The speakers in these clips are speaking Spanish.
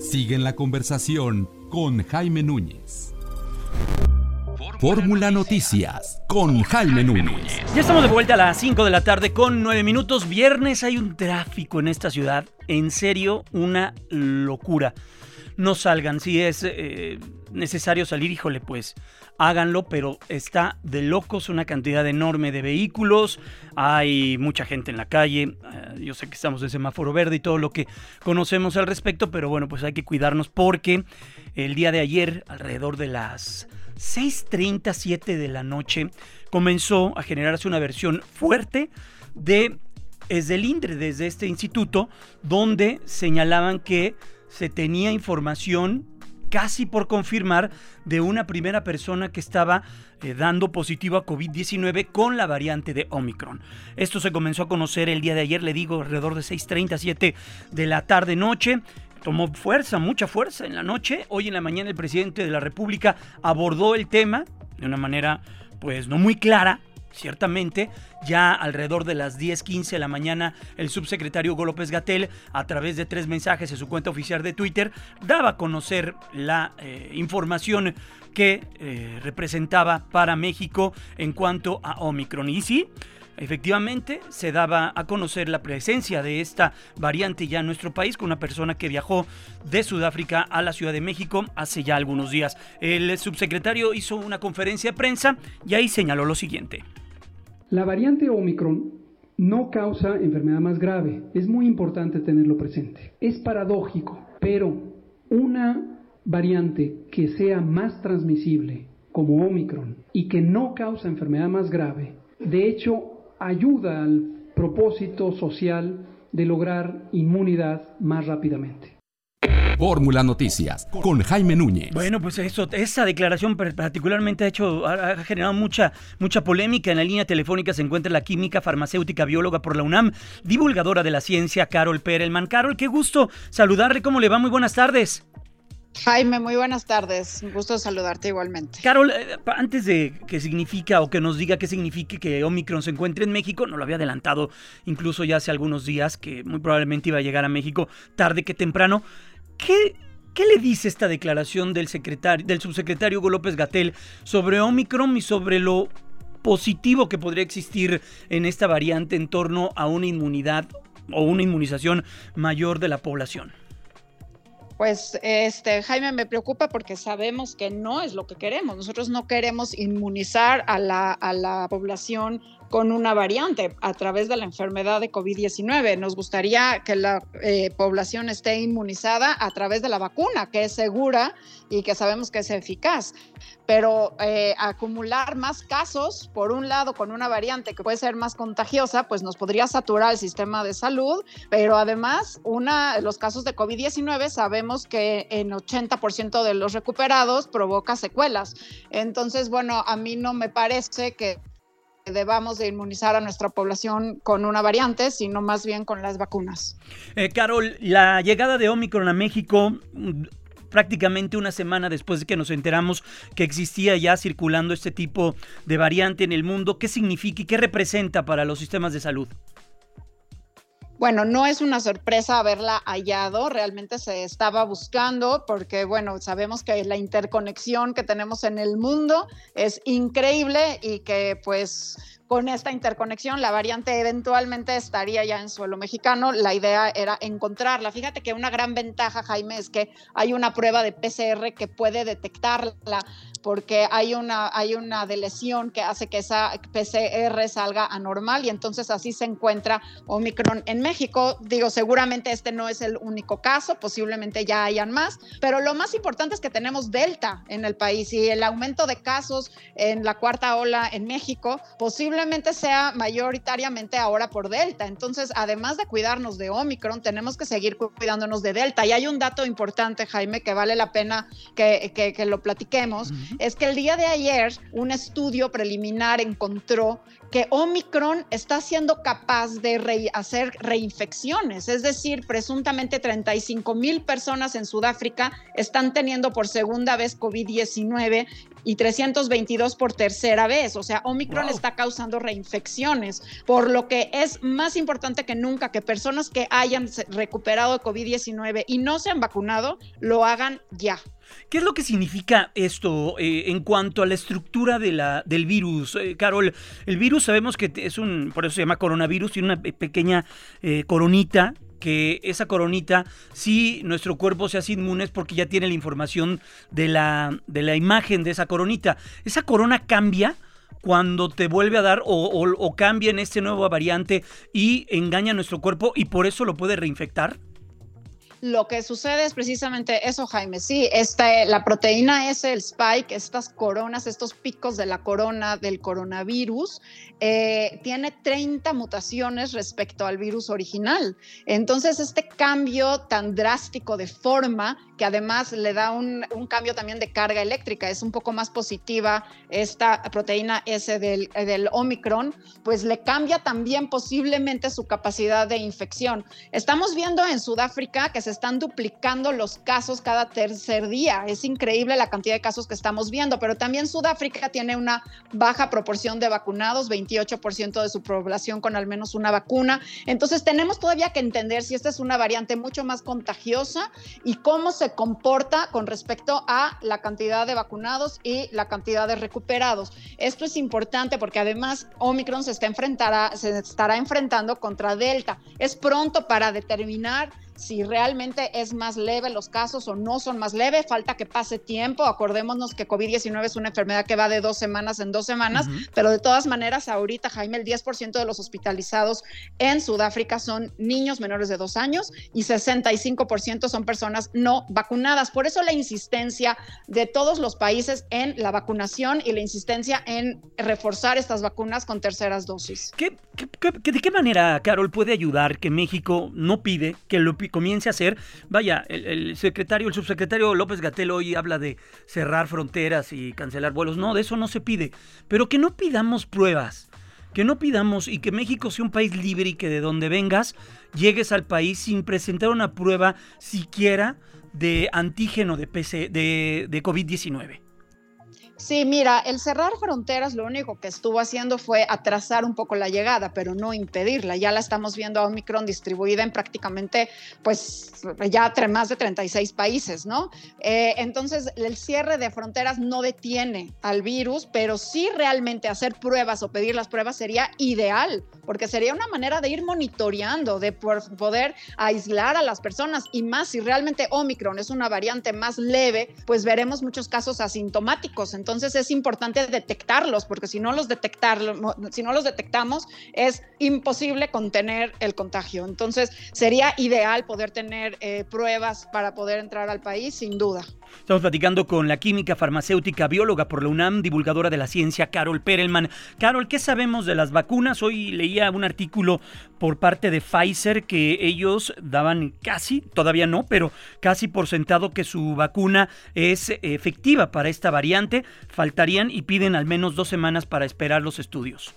Sigue en la conversación con Jaime Núñez. Fórmula Noticias con Jaime Núñez. Ya estamos de vuelta a las 5 de la tarde con 9 minutos. Viernes, hay un tráfico en esta ciudad. En serio, una locura. No salgan, si es necesario salir, híjole, pues háganlo, pero está de locos, una cantidad enorme de vehículos, hay mucha gente en la calle, yo sé que estamos en semáforo verde y todo lo que conocemos al respecto, pero bueno, pues hay que cuidarnos porque el día de ayer, alrededor de las 6:37 de la noche, comenzó a generarse una versión fuerte desde el INDRE, desde este instituto, donde señalaban que se tenía información casi por confirmar de una primera persona que estaba dando positivo a COVID-19 con la variante de Omicron. Esto se comenzó a conocer el día de ayer, le digo, alrededor de 6:37 de la tarde-noche. Tomó fuerza, mucha fuerza en la noche. Hoy en la mañana el presidente de la República abordó el tema de una manera, pues, no muy clara. Ciertamente, ya alrededor de las 10:15 de la mañana, el subsecretario Hugo López-Gatell, a través de 3 mensajes en su cuenta oficial de Twitter, daba a conocer la información que representaba para México en cuanto a Omicron. Y sí, efectivamente, se daba a conocer la presencia de esta variante ya en nuestro país con una persona que viajó de Sudáfrica a la Ciudad de México hace ya algunos días. El subsecretario hizo una conferencia de prensa y ahí señaló lo siguiente. La variante Omicron no causa enfermedad más grave. Es muy importante tenerlo presente. Es paradójico, pero una variante que sea más transmisible como Omicron y que no causa enfermedad más grave, de hecho, ayuda al propósito social de lograr inmunidad más rápidamente. Fórmula Noticias con Jaime Núñez. Bueno, pues esa declaración particularmente ha generado mucha polémica. En la línea telefónica se encuentra la química, farmacéutica, bióloga por la UNAM, divulgadora de la ciencia, Carol Perelman. Carol, qué gusto saludarle. ¿Cómo le va? Muy buenas tardes. Jaime, muy buenas tardes. Un gusto saludarte igualmente. Carol, antes de que significa o que nos diga qué significa que Omicron se encuentre en México, nos lo había adelantado incluso ya hace algunos días que muy probablemente iba a llegar a México tarde que temprano. ¿Qué le dice esta declaración del subsecretario Hugo López-Gatell sobre Omicron y sobre lo positivo que podría existir en esta variante en torno a una inmunidad o una inmunización mayor de la población? Pues, Jaime, me preocupa porque sabemos que no es lo que queremos. Nosotros no queremos inmunizar a la población con una variante a través de la enfermedad de COVID-19. Nos gustaría que la población esté inmunizada a través de la vacuna, que es segura y que sabemos que es eficaz. Pero acumular más casos, por un lado, con una variante que puede ser más contagiosa, pues nos podría saturar el sistema de salud, pero además, los casos de COVID-19 sabemos que en 80% de los recuperados provoca secuelas. Entonces, bueno, a mí no me parece que debamos de inmunizar a nuestra población con una variante, sino más bien con las vacunas. Carol, la llegada de Omicron a México prácticamente una semana después de que nos enteramos que existía ya circulando este tipo de variante en el mundo, ¿qué significa y qué representa para los sistemas de salud? Bueno, no es una sorpresa haberla hallado, realmente se estaba buscando porque, bueno, sabemos que la interconexión que tenemos en el mundo es increíble y que, pues, con esta interconexión la variante eventualmente estaría ya en suelo mexicano. La idea era encontrarla. Fíjate que una gran ventaja, Jaime, es que hay una prueba de PCR que puede detectarla porque hay una deleción que hace que esa PCR salga anormal y entonces así se encuentra Omicron en México. Digo, seguramente este no es el único caso, posiblemente ya hayan más, pero lo más importante es que tenemos Delta en el país y el aumento de casos en la cuarta ola en México posiblemente sea mayoritariamente ahora por Delta. Entonces, además de cuidarnos de Omicron, tenemos que seguir cuidándonos de Delta. Y hay un dato importante, Jaime, que vale la pena que lo platiquemos. Es que el día de ayer un estudio preliminar encontró que Omicron está siendo capaz de hacer reinfecciones, es decir, presuntamente 35,000 personas en Sudáfrica están teniendo por segunda vez COVID-19 y 322 por tercera vez. O sea, Omicron está causando causando reinfecciones, por lo que es más importante que nunca que personas que hayan recuperado de COVID-19 y no se han vacunado, lo hagan ya. ¿Qué es lo que significa esto en cuanto a la estructura del virus? Carol, el virus sabemos que por eso se llama coronavirus, tiene una pequeña coronita, que esa coronita, si nuestro cuerpo se hace inmune es porque ya tiene la información de la imagen de esa coronita. ¿Esa corona cambia cuando te vuelve a dar o cambia en este nuevo variante y engaña a nuestro cuerpo y por eso lo puede reinfectar? Lo que sucede es precisamente eso, Jaime. Sí, la proteína S, el spike, estas coronas, estos picos de la corona del coronavirus, tiene 30 mutaciones respecto al virus original. Entonces, este cambio tan drástico de forma, que además le da un cambio también de carga eléctrica, es un poco más positiva esta proteína S del Omicron, pues le cambia también posiblemente su capacidad de infección. Estamos viendo en Sudáfrica que se están duplicando los casos cada tercer día. Es increíble la cantidad de casos que estamos viendo, pero también Sudáfrica tiene una baja proporción de vacunados, 28% de su población con al menos una vacuna. Entonces tenemos todavía que entender si esta es una variante mucho más contagiosa y cómo se comporta con respecto a la cantidad de vacunados y la cantidad de recuperados. Esto es importante porque además Omicron se estará enfrentando contra Delta. Es pronto para determinar si realmente es más leve los casos o no son más leves, falta que pase tiempo. Acordémonos que COVID-19 es una enfermedad que va de 2 semanas en 2 semanas, pero de todas maneras ahorita, Jaime, el 10% de los hospitalizados en Sudáfrica son niños menores de 2 años y 65% son personas no vacunadas. Por eso la insistencia de todos los países en la vacunación y la insistencia en reforzar estas vacunas con terceras dosis. ¿De qué manera, Carol, puede ayudar que México no pide que lo comience a hacer? Vaya, el subsecretario López-Gatell hoy habla de cerrar fronteras y cancelar vuelos. No, de eso no se pide. Pero que no pidamos pruebas, que no pidamos y que México sea un país libre y que de donde vengas llegues al país sin presentar una prueba siquiera de antígeno de COVID-19. Sí, mira, el cerrar fronteras lo único que estuvo haciendo fue atrasar un poco la llegada, pero no impedirla. Ya la estamos viendo a Omicron distribuida en prácticamente, pues, ya más de 36 países, ¿no? Entonces, el cierre de fronteras no detiene al virus, pero sí realmente hacer pruebas o pedir las pruebas sería ideal, porque sería una manera de ir monitoreando, de poder aislar a las personas, y más si realmente Omicron es una variante más leve, pues veremos muchos casos asintomáticos. Entonces es importante detectarlos, porque si no los detectamos, es imposible contener el contagio. Entonces sería ideal poder tener pruebas para poder entrar al país, sin duda. Estamos platicando con la química farmacéutica, bióloga por la UNAM, divulgadora de la ciencia, Carol Perelman. Carol, ¿qué sabemos de las vacunas? Hoy leía un artículo por parte de Pfizer que ellos daban casi, todavía no, pero casi por sentado que su vacuna es efectiva para esta variante. Faltarían y piden al menos 2 semanas para esperar los estudios.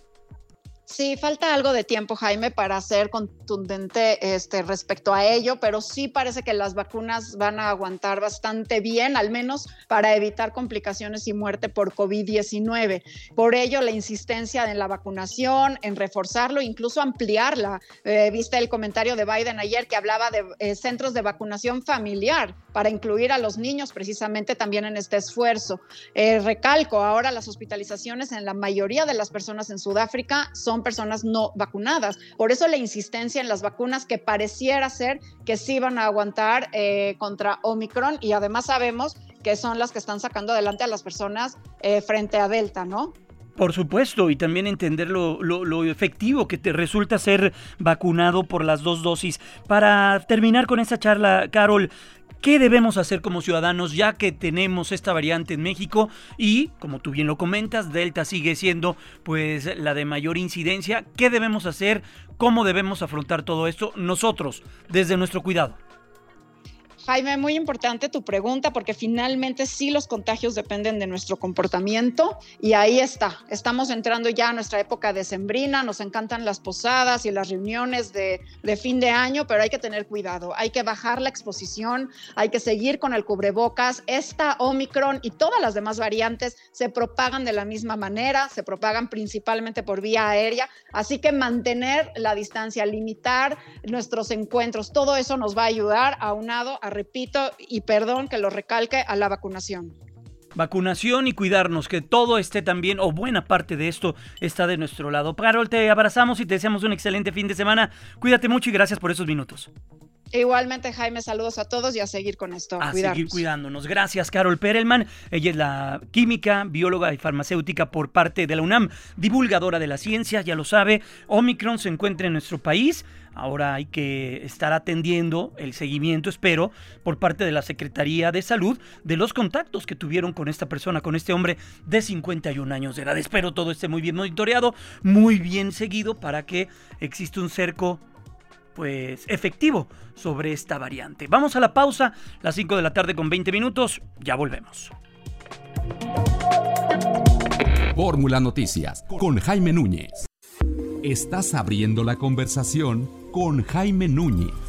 Sí, falta algo de tiempo, Jaime, para ser contundente respecto a ello, pero sí parece que las vacunas van a aguantar bastante bien, al menos para evitar complicaciones y muerte por COVID-19. Por ello, la insistencia en la vacunación, en reforzarlo, incluso ampliarla. Viste el comentario de Biden ayer que hablaba de centros de vacunación familiar para incluir a los niños precisamente también en este esfuerzo. Recalco, ahora las hospitalizaciones en la mayoría de las personas en Sudáfrica son personas no vacunadas. Por eso la insistencia en las vacunas, que pareciera ser que sí van a aguantar contra Omicron, y además sabemos que son las que están sacando adelante a las personas frente a Delta, ¿no? Por supuesto, y también entender lo efectivo que te resulta ser vacunado por las 2 dosis. Para terminar con esta charla, Carol, ¿qué debemos hacer como ciudadanos ya que tenemos esta variante en México? Y, como tú bien lo comentas, Delta sigue siendo pues la de mayor incidencia. ¿Qué debemos hacer? ¿Cómo debemos afrontar todo esto nosotros, desde nuestro cuidado? Jaime, muy importante tu pregunta, porque finalmente sí los contagios dependen de nuestro comportamiento y ahí estamos entrando ya a nuestra época decembrina, nos encantan las posadas y las reuniones de fin de año, pero hay que tener cuidado, hay que bajar la exposición, hay que seguir con el cubrebocas. Esta Omicron y todas las demás variantes se propagan de la misma manera, se propagan principalmente por vía aérea, así que mantener la distancia, limitar nuestros encuentros, todo eso nos va a ayudar, aunado a, repito, y perdón que lo recalque, a la vacunación. Vacunación y cuidarnos, que todo esté también, o buena parte de esto está de nuestro lado. Carol, te abrazamos y te deseamos un excelente fin de semana. Cuídate mucho y gracias por esos minutos. Igualmente, Jaime, saludos a todos y a seguir con esto. A seguir cuidándonos. Gracias, Carol Perelman. Ella es la química, bióloga y farmacéutica por parte de la UNAM, divulgadora de la ciencia, ya lo sabe. Omicron se encuentra en nuestro país. Ahora hay que estar atendiendo el seguimiento, espero, por parte de la Secretaría de Salud, de los contactos que tuvieron con esta persona, con este hombre de 51 años de edad. Espero todo esté muy bien monitoreado, muy bien seguido, para que exista un cerco efectivo sobre esta variante. Vamos a la pausa, las 5 de la tarde con 20 minutos, ya volvemos. Fórmula Noticias con Jaime Núñez. Estás abriendo la conversación con Jaime Núñez.